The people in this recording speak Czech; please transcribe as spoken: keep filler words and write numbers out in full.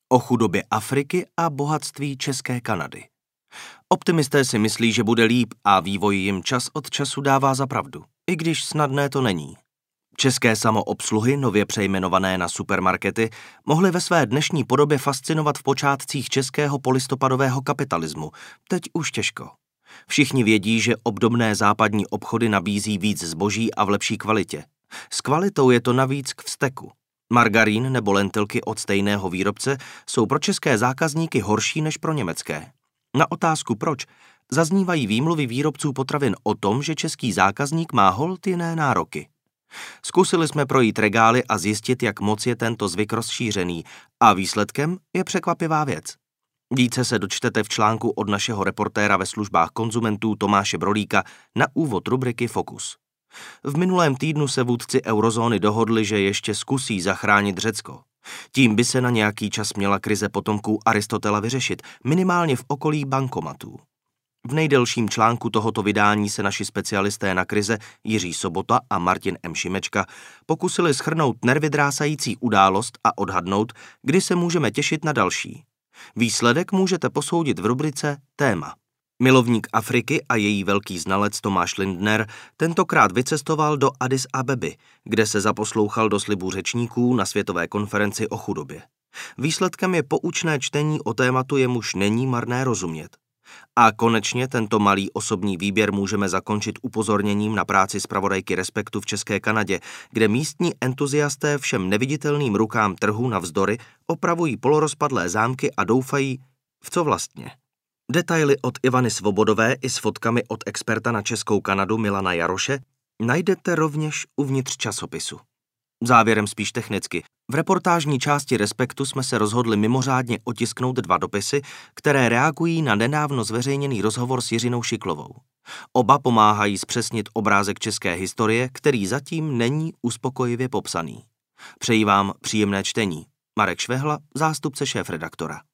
O chudobě Afriky a bohatství České Kanady. Optimisté si myslí, že bude líp a vývoj jim čas od času dává za pravdu, i když snadné to není. České samoobsluhy, nově přejmenované na supermarkety, mohly ve své dnešní podobě fascinovat v počátcích českého polistopadového kapitalismu, teď už těžko. Všichni vědí, že obdobné západní obchody nabízí víc zboží a v lepší kvalitě. S kvalitou je to navíc k vzteku. Margarín nebo lentilky od stejného výrobce jsou pro české zákazníky horší než pro německé. Na otázku proč zaznívají výmluvy výrobců potravin o tom, že český zákazník má holt jiné nároky. Zkusili jsme projít regály a zjistit, jak moc je tento zvyk rozšířený, a výsledkem je překvapivá věc. Více se dočtete v článku od našeho reportéra ve službách konzumentů Tomáše Brolíka na úvod rubriky Fokus. V minulém týdnu se vůdci eurozóny dohodli, že ještě zkusí zachránit Řecko. Tím by se na nějaký čas měla krize potomků Aristotela vyřešit, minimálně v okolí bankomatů. V nejdelším článku tohoto vydání se naši specialisté na krize Jiří Sobota a Martin M. Šimečka pokusili shrnout nervydrásající událost a odhadnout, kdy se můžeme těšit na další. Výsledek můžete posoudit v rubrice Téma. Milovník Afriky a její velký znalec Tomáš Lindner tentokrát vycestoval do Addis Abeby, kde se zaposlouchal do slibů řečníků na světové konferenci o chudobě. Výsledkem je poučné čtení o tématu, jemuž není marné rozumět. A konečně tento malý osobní výběr můžeme zakončit upozorněním na práci zpravodajky Respektu v České Kanadě, kde místní entuziasté všem neviditelným rukám trhu navzdory opravují polorozpadlé zámky a doufají, v co vlastně. Detaily od Ivany Svobodové i s fotkami od experta na Českou Kanadu Milana Jaroše najdete rovněž uvnitř časopisu. Závěrem spíš technicky. V reportážní části Respektu jsme se rozhodli mimořádně otisknout dva dopisy, které reagují na nedávno zveřejněný rozhovor s Jiřinou Šiklovou. Oba pomáhají zpřesnit obrázek české historie, který zatím není uspokojivě popsaný. Přeji vám příjemné čtení. Marek Švehla, zástupce šéfredaktora.